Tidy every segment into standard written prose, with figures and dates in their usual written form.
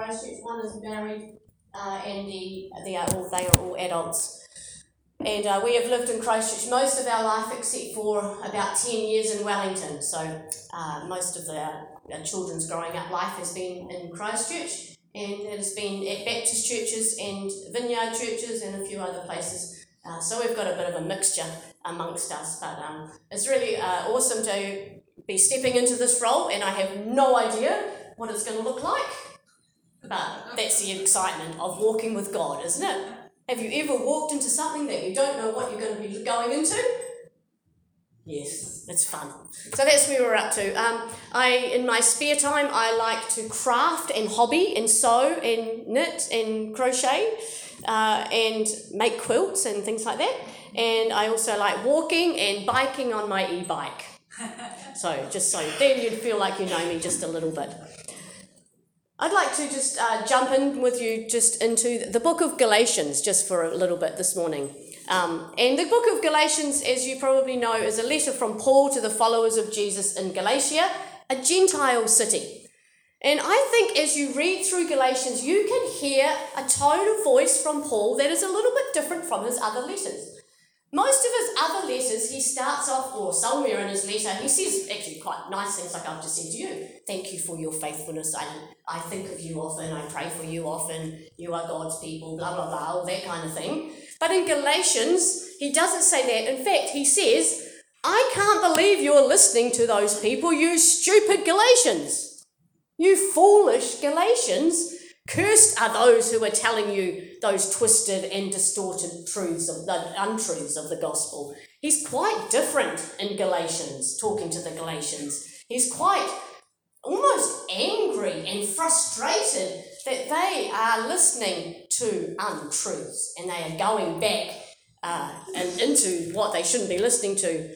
Christchurch. One is married, and they are all adults. And we have lived in Christchurch most of our life except for about 10 years in Wellington. So most of our children's growing up life has been in Christchurch, and it has been at Baptist churches and vineyard churches and a few other places. So we've got a bit of a mixture amongst us. But it's really awesome to be stepping into this role, and I have no idea what it's going to look like. But that's the excitement of walking with God, isn't it? Have you ever walked into something that you don't know what you're going to be going into? Yes, it's fun. So that's where we're up to. In my spare time, I like to craft and hobby and sew and knit and crochet and make quilts and things like that. And I also like walking and biking on my e-bike. So then you'd feel like you know me just a little bit. I'd like to just jump in with you just into the book of Galatians just for a little bit this morning. And the book of Galatians, as you probably know, is a letter from Paul to the followers of Jesus in Galatia, a Gentile city. And I think as you read through Galatians, you can hear a tone of voice from Paul that is a little bit different from his other letters. Most of his other letters, he starts off, or somewhere in his letter, he says actually quite nice things like I've just said to you. Thank you for your faithfulness. I think of you often. I pray for you often. You are God's people, blah, blah, blah, all that kind of thing. But in Galatians, he doesn't say that. In fact, he says, I can't believe you're listening to those people, you stupid Galatians. You foolish Galatians. Cursed are those who are telling you those twisted and distorted untruths of the gospel. He's quite different in Galatians, talking to the Galatians. He's quite almost angry and frustrated that they are listening to untruths and they are going back and into what they shouldn't be listening to.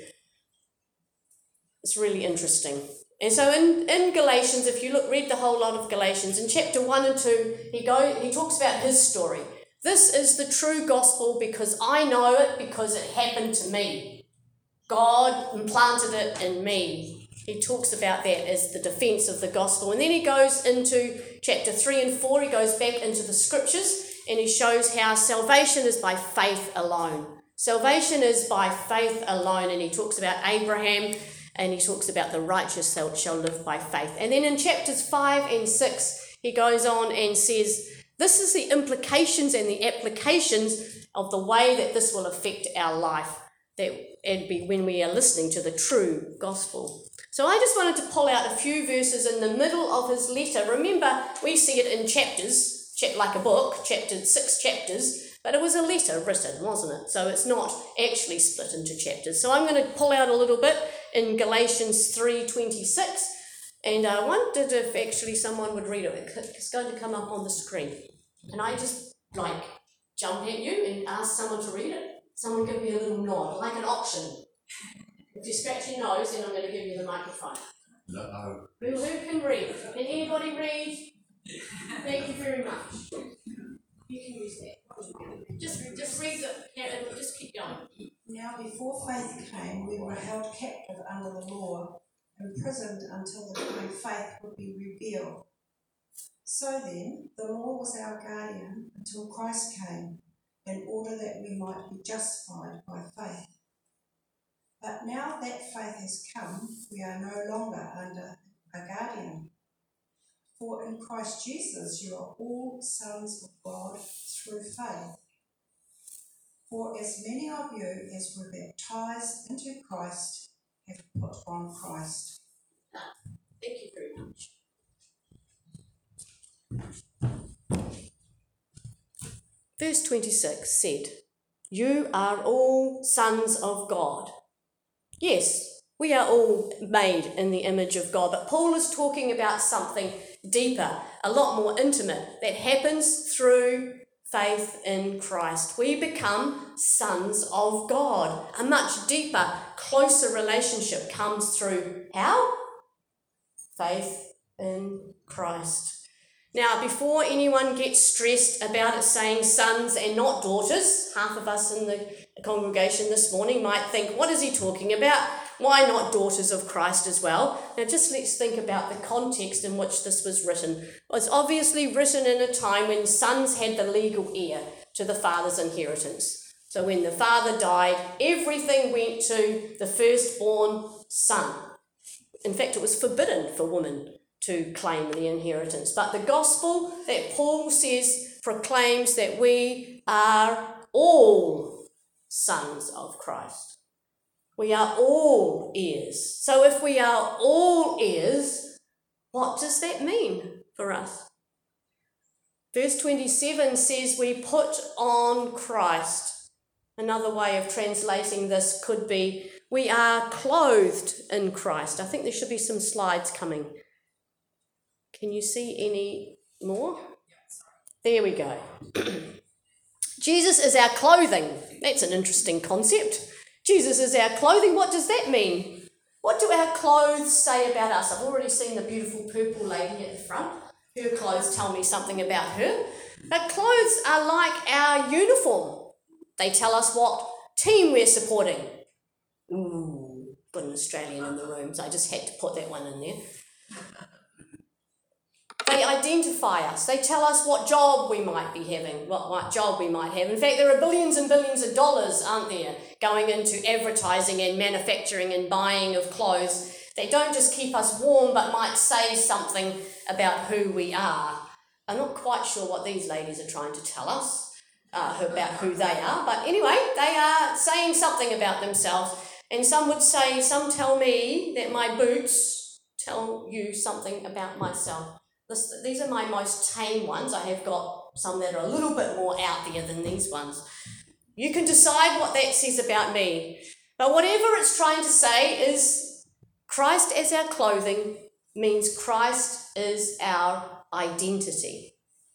It's really interesting. And so in Galatians, if you read the whole lot of Galatians, in chapter 1 and 2, he talks about his story. This is the true gospel because I know it because it happened to me. God implanted it in me. He talks about that as the defense of the gospel. And then he goes into chapter 3 and 4, he goes back into the scriptures and he shows how salvation is by faith alone. Salvation is by faith alone, and he talks about Abraham. And he talks about the righteous shall live by faith. And then in chapters 5 and 6, he goes on and says, this is the implications and the applications of the way that this will affect our life, that it'd be when we are listening to the true gospel. So I just wanted to pull out a few verses in the middle of his letter. Remember, we see it in chapters, like a book, 6 chapters, but it was a letter written, wasn't it? So it's not actually split into chapters. So I'm going to pull out a little bit in Galatians 3:26, and I wondered if actually someone would read it. It's going to come up on the screen. Can I just jump at you and ask someone to read it? Someone give me a little nod, like an auction. If you scratch your nose, then I'm going to give you the microphone. No. Who can read? Can anybody read? Thank you very much. You can use that. Just read it. Just keep going. Now before faith came, we were held captive under the law, imprisoned until the coming faith would be revealed. So then, the law was our guardian until Christ came, in order that we might be justified by faith. But now that faith has come, we are no longer under a guardian. For in Christ Jesus you are all sons of God through faith. For as many of you as were baptized into Christ have put on Christ. Thank you very much. Verse 26 said, you are all sons of God. Yes, we are all made in the image of God, but Paul is talking about something deeper, a lot more intimate, that happens through faith in Christ. We become sons of God. A much deeper, closer relationship comes through how? Faith in Christ. Now, before anyone gets stressed about it saying sons and not daughters, half of us in the congregation this morning might think, what is he talking about? why not daughters of Christ as well? Now just let's think about the context in which this was written. It was obviously written in a time when sons had the legal heir to the father's inheritance. So when the father died, everything went to the firstborn son. In fact, it was forbidden for women to claim the inheritance. But the gospel that Paul says proclaims that we are all sons of Christ. We are all heirs. So if we are all heirs, what does that mean for us? Verse 27 says we put on Christ. Another way of translating this could be, we are clothed in Christ. I think there should be some slides coming. Can you see any more? There we go. Jesus is our clothing. That's an interesting concept. Jesus is our clothing. What does that mean? What do our clothes say about us? I've already seen the beautiful purple lady at the front. Her clothes tell me something about her. But clothes are like our uniform. They tell us what team we're supporting. Ooh, got an Australian in the room, so I just had to put that one in there. They identify us. They tell us what job we might be having, what job we might have. In fact, there are billions and billions of dollars, aren't there, going into advertising and manufacturing and buying of clothes that don't just keep us warm, but might say something about who we are. I'm not quite sure what these ladies are trying to tell us. About who they are, but anyway, they are saying something about themselves, and some tell me that my boots tell you something about myself. These are my most tame ones. I have got some that are a little bit more out there than these ones. You can decide what that says about me, but whatever it's trying to say is Christ as our clothing means Christ is our identity.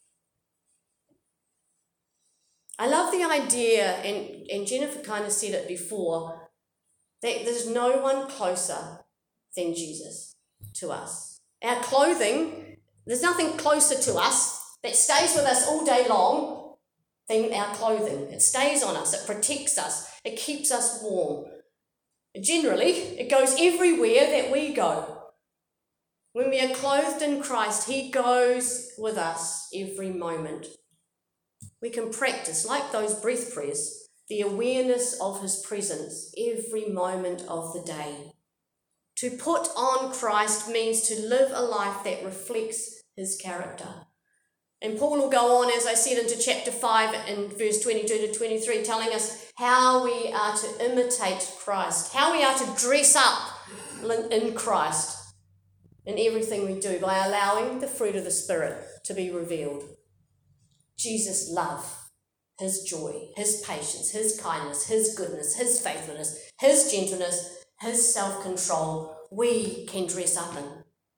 I love the idea, and Jennifer kind of said it before, that there's no one closer than Jesus to us. Our clothing, there's nothing closer to us that stays with us all day long than our clothing. It stays on us, it protects us, it keeps us warm. Generally, it goes everywhere that we go. When we are clothed in Christ, He goes with us every moment. We can practice, like those breath prayers, the awareness of His presence every moment of the day. To put on Christ means to live a life that reflects His character. And Paul will go on, as I said, into chapter 5 and verse 22 to 23, telling us how we are to imitate Christ, how we are to dress up in Christ in everything we do by allowing the fruit of the Spirit to be revealed. Jesus' love, His joy, His patience, His kindness, His goodness, His faithfulness, His gentleness, His self-control, we can dress up in.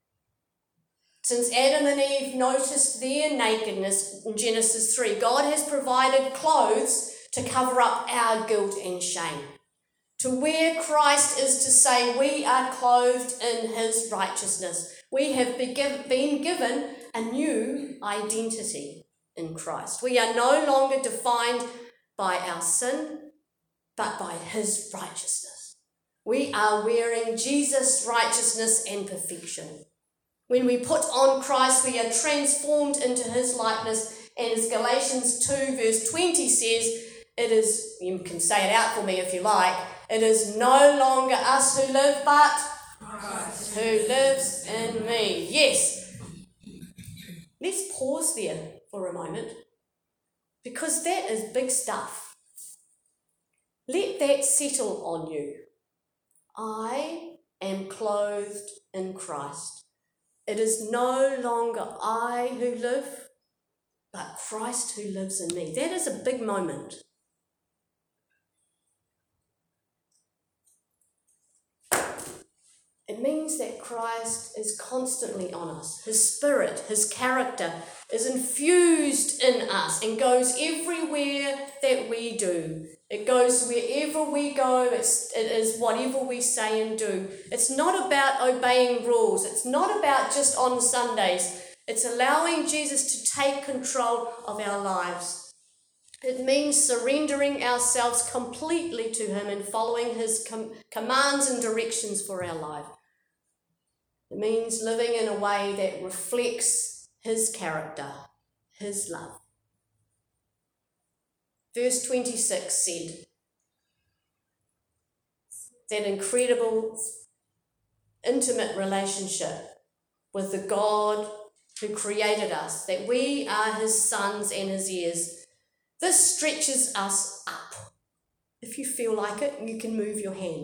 Since Adam and Eve noticed their nakedness in Genesis 3, God has provided clothes to cover up our guilt and shame. To wear Christ is to say we are clothed in His righteousness. We have been given a new identity in Christ. We are no longer defined by our sin, but by His righteousness. We are wearing Jesus' righteousness and perfection. When we put on Christ, we are transformed into His likeness, and as Galatians 2 verse 20 says, it is, you can say it out for me if you like, it is no longer us who live, but Christ who lives in me. Yes. Let's pause there for a moment, because that is big stuff. Let that settle on you. I am clothed in Christ. It is no longer I who live, but Christ who lives in me. That is a big moment. It means that Christ is constantly on us. His spirit, His character is infused in us and goes everywhere that we do. It goes wherever we go. It is whatever we say and do. It's not about obeying rules. It's not about just on Sundays. It's allowing Jesus to take control of our lives. It means surrendering ourselves completely to him and following his commands and directions for our life. It means living in a way that reflects his character, his love. Verse 26 said, that incredible, intimate relationship with the God who created us, that we are his sons and his heirs. This stretches us up. If you feel like it, you can move your hand.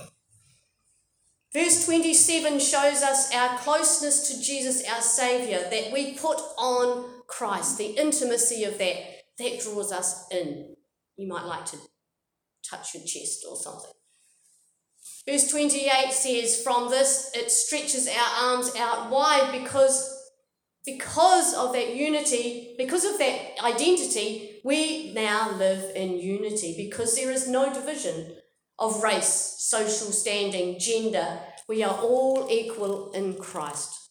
Verse 27 shows us our closeness to Jesus, our Saviour, that we put on Christ, the intimacy of that draws us in. You might like to touch your chest or something. Verse 28 says, from this it stretches our arms out wide because of that unity, because of that identity, we now live in unity because there is no division of race, social standing, gender. We are all equal in Christ.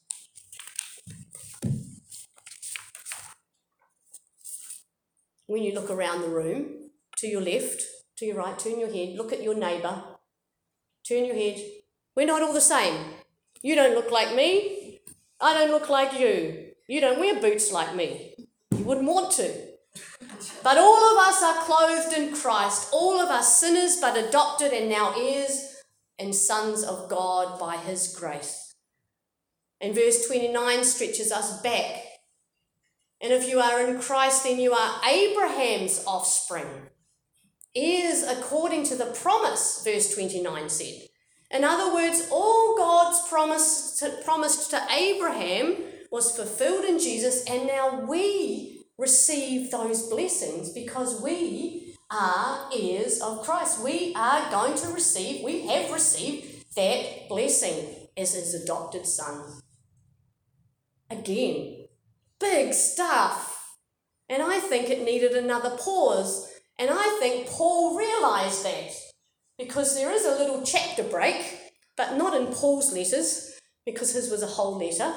When you look around the room, to your left, to your right, turn your head, look at your neighbour, turn your head. We're not all the same. You don't look like me. I don't look like you. You don't wear boots like me. You wouldn't want to. But all of us are clothed in Christ. All of us sinners, but adopted and now heirs and sons of God by his grace. And verse 29 stretches us back. And if you are in Christ, then you are Abraham's offspring. Heirs according to the promise, verse 29 said. In other words, all God's promised to Abraham was fulfilled in Jesus, and now we receive those blessings because we are heirs of Christ. We are going to receive, we have received that blessing as his adopted sons. Again, big stuff. And I think it needed another pause. And I think Paul realised that because there is a little chapter break, but not in Paul's letters because his was a whole letter.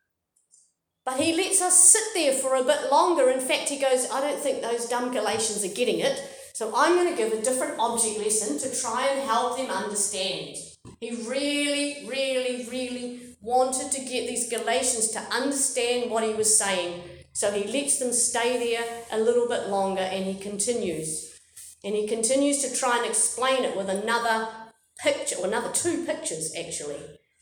But he lets us sit there for a bit longer. In fact, he goes, I don't think those dumb Galatians are getting it, so I'm going to give a different object lesson to try and help them understand. He really, really, really wanted to get these Galatians to understand what he was saying. So he lets them stay there a little bit longer, and he continues. And he continues to try and explain it with another picture, or another two pictures, actually.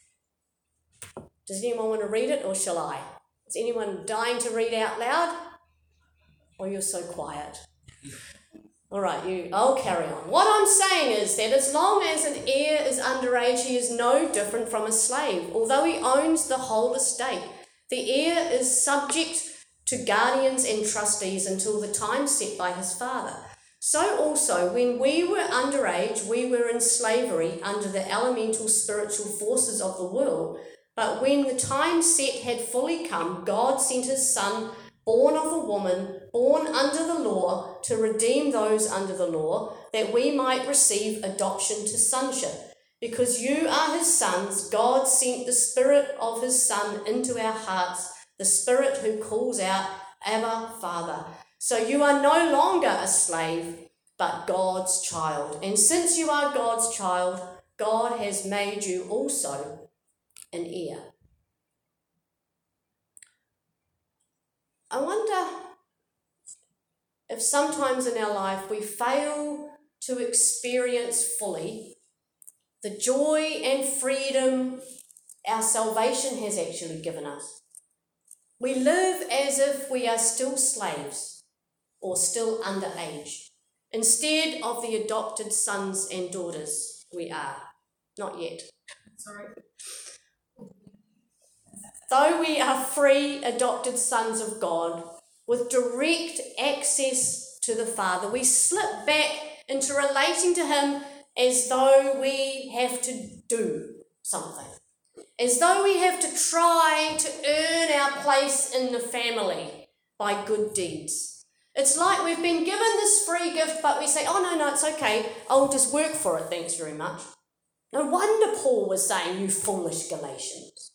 Does anyone want to read it, or shall I? Is anyone dying to read out loud? Or you're so quiet? All right, I'll carry on. What I'm saying is that as long as an heir is underage, he is no different from a slave, although he owns the whole estate. The heir is subject to guardians and trustees until the time set by his father. So also, when we were underage, we were in slavery under the elemental spiritual forces of the world. But when the time set had fully come, God sent his Son, born of a woman, born under the law, to redeem those under the law, that we might receive adoption to sonship. Because you are his sons, God sent the Spirit of his Son into our hearts, the Spirit who calls out, Abba, Father. So you are no longer a slave, but God's child. And since you are God's child, God has made you also an heir. I wonder if sometimes in our life we fail to experience fully the joy and freedom our salvation has actually given us. We live as if we are still slaves or still underage, instead of the adopted sons and daughters we are. Not yet. Sorry. Though we are free adopted sons of God with direct access to the Father, we slip back into relating to him as though we have to do something, as though we have to try to earn our place in the family by good deeds. It's like we've been given this free gift, but we say, oh, no, it's okay. I'll just work for it. Thanks very much. No wonder Paul was saying, you foolish Galatians.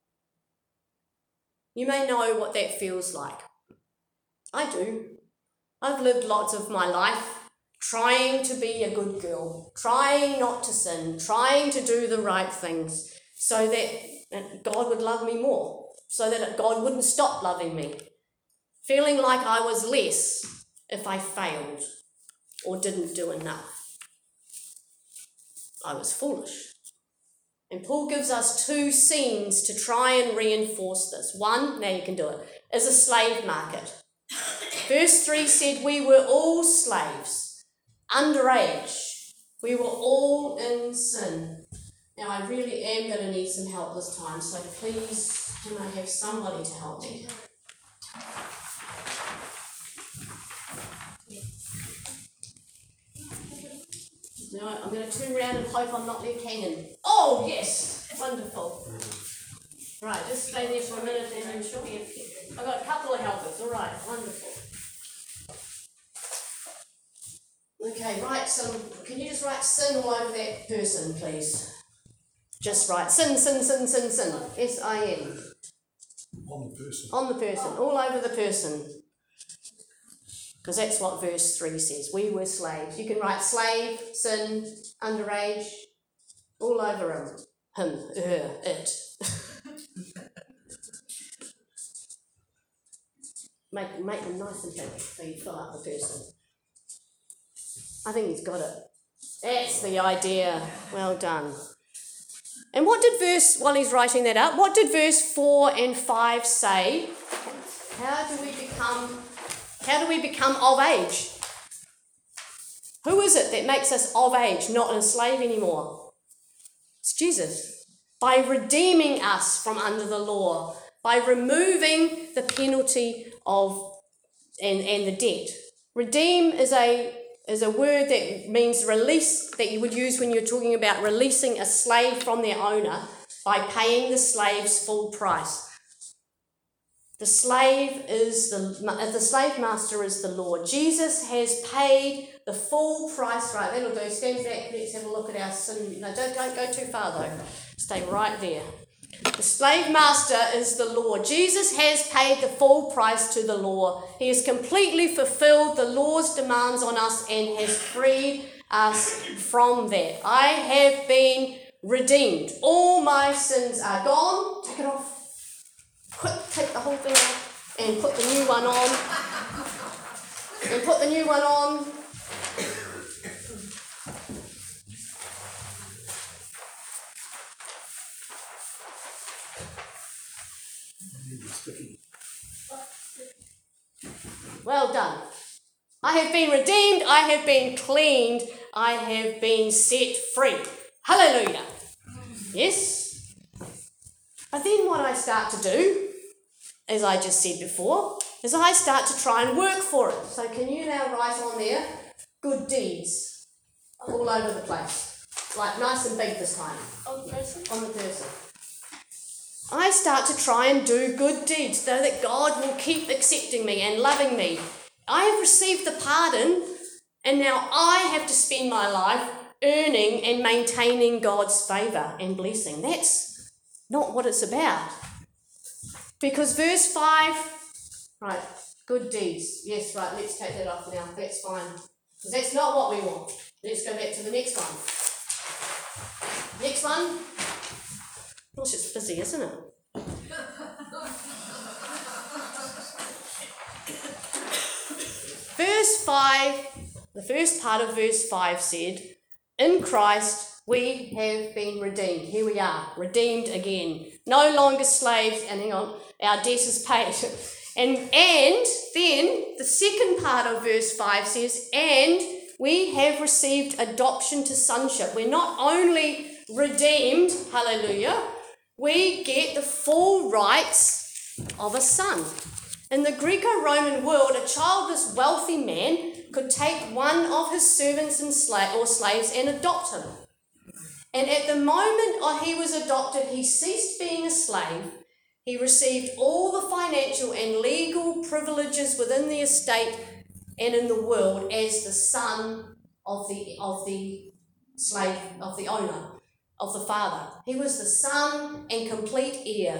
You may know what that feels like. I do. I've lived lots of my life trying to be a good girl, trying not to sin, trying to do the right things so that God would love me more, so that God wouldn't stop loving me, feeling like I was less if I failed or didn't do enough. I was foolish. And Paul gives us two scenes to try and reinforce this. One, now you can do it, is a slave market. Verse 3 said we were all slaves, underage. We were all in sin. Now I really am going to need some help this time, so please can I have somebody to help me? No, I'm going to turn around and hope I'm not left hanging. Oh, yes! Wonderful. Right, just stay there for a minute and I'm sure I've got a couple of helpers. All right, wonderful. Okay, write some. Can you just write sin all over that person, please? Just write sin, sin, sin, sin, sin. S-I-N. On the person. On the person, all over the person. Because that's what verse 3 says. We were slaves. You can write slave, sin, underage, all over him, her, it. Make them nice and big so you fill up the person. I think he's got it. That's the idea. Well done. And what did while he's writing that up, what did verse 4 and 5 say? How do we become of age? Who is it that makes us of age, not a slave anymore? It's Jesus. By redeeming us from under the law, by removing the penalty of and the debt. Redeem is a word that means release, that you would use when you're talking about releasing a slave from their owner by paying the slave's full price. The slave master is the Lord. Jesus has paid the full price. Right, that'll do. Stand back. Let's have a look at our sin. No, don't go too far though. Stay right there. The slave master is the Lord. Jesus has paid the full price to the law. He has completely fulfilled the law's demands on us and has freed us from that. I have been redeemed. All my sins are gone. Take it off. Take the whole thing off and put the new one on. And put the new one on. Well done. I have been redeemed. I have been cleaned. I have been set free. Hallelujah. Yes? But then what I start to do, as I just said before, is I start to try and work for it. So can you now write on there, good deeds, all over the place. Like nice and big this time. On the person? On the person. I start to try and do good deeds so that God will keep accepting me and loving me. I have received the pardon and now I have to spend my life earning and maintaining God's favour and blessing. That's not what it's about. Because verse 5, right, good deeds. Yes, right, let's take that off now. That's fine. Because that's not what we want. Let's go back to the next one. Next one. Oh, it's just busy, isn't it? Verse 5, the first part of verse 5 said, in Christ we have been redeemed. Here we are, redeemed again. No longer slaves, and hang on, our debt is paid. And then the second part of verse 5 says, and we have received adoption to sonship. We're not only redeemed, hallelujah, we get the full rights of a son. In the Greco-Roman world, a childless, wealthy man could take one of his servants and slaves and adopt him. And at the moment he was adopted, he ceased being a slave. He received all the financial and legal privileges within the estate and in the world as the son of the slave, of the owner, of the father. He was the son and complete heir.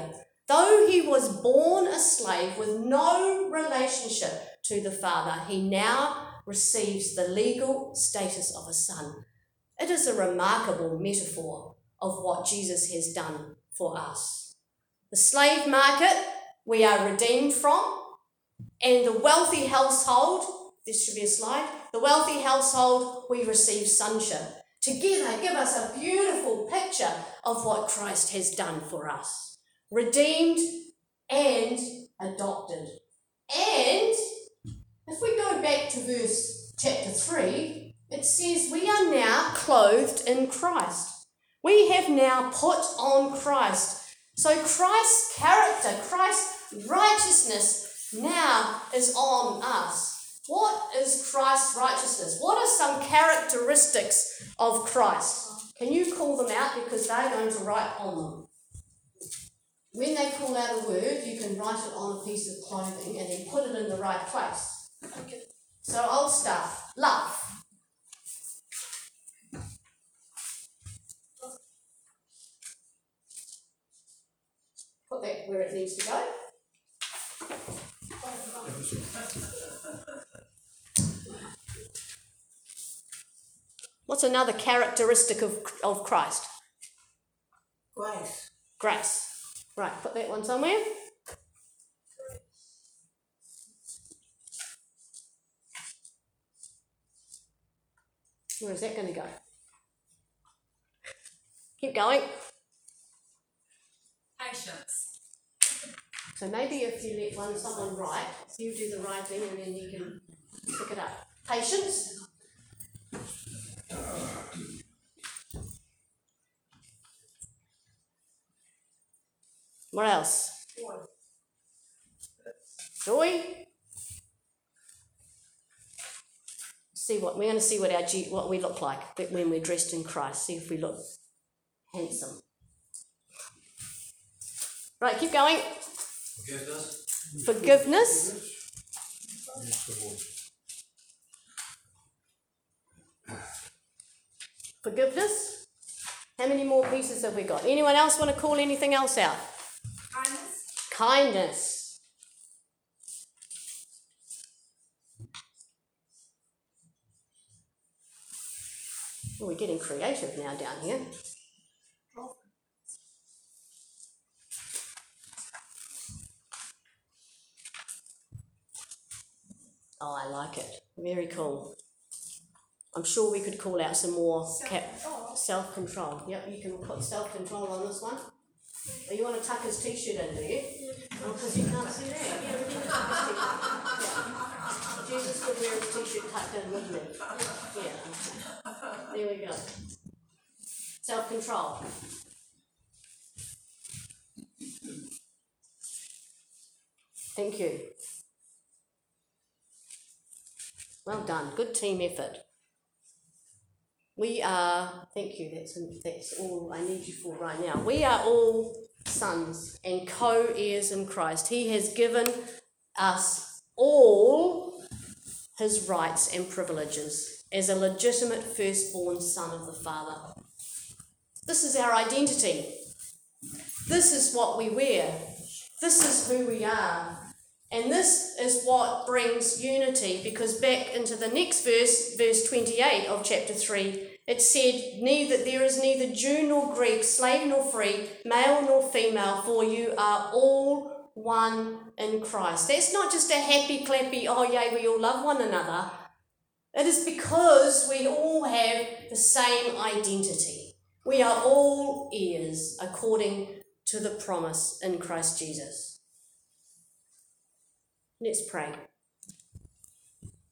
Though he was born a slave with no relationship to the Father, he now receives the legal status of a son. It is a remarkable metaphor of what Jesus has done for us. The slave market we are redeemed from, and the wealthy household, this should be a slide, the wealthy household we receive sonship. Together give us a beautiful picture of what Christ has done for us. Redeemed and adopted. And if we go back to chapter 3, it says we are now clothed in Christ. We have now put on Christ. So Christ's character, Christ's righteousness now is on us. What is Christ's righteousness? What are some characteristics of Christ? Can you call them out, because they're going to write on them? When they call out a word, you can write it on a piece of clothing and then put it in the right place. Okay. So I'll start. Love. Put that where it needs to go. What's another characteristic of Christ? Grace. Grace. Right, put that one somewhere. Where is that going to go? Keep going. Patience. So maybe if you let someone write, you do the right thing and then you can pick it up. Patience. What else? Joy. We're going to see what we look like when we're dressed in Christ. See if we look handsome. Right, keep going. Forgiveness. Forgiveness. How many more pieces have we got? Anyone else want to call anything else out? Kindness. Oh, we're getting creative now down here. Oh, I like it. Very cool. I'm sure we could call out some more self-control. Yep, you can put self-control on this one. Oh, you want to tuck his t-shirt in, do you? Oh, because you can't see that. Yeah, we can tuck his t-shirt. Yeah. Jesus would wear his t-shirt tucked in, wouldn't he? Yeah. There we go. Self-control. Thank you. Well done. Good team effort. We are, thank you, that's all I need you for right now. We are all sons and co-heirs in Christ. He has given us all his rights and privileges as a legitimate firstborn son of the Father. This is our identity. This is what we wear. This is who we are. And this is what brings unity, because back into the next verse 28 of chapter 3, it said, there is neither Jew nor Greek, slave nor free, male nor female, for you are all one in Christ. That's not just a happy clappy, oh yay, we all love one another. It is because we all have the same identity. We are all heirs according to the promise in Christ Jesus. Let's pray.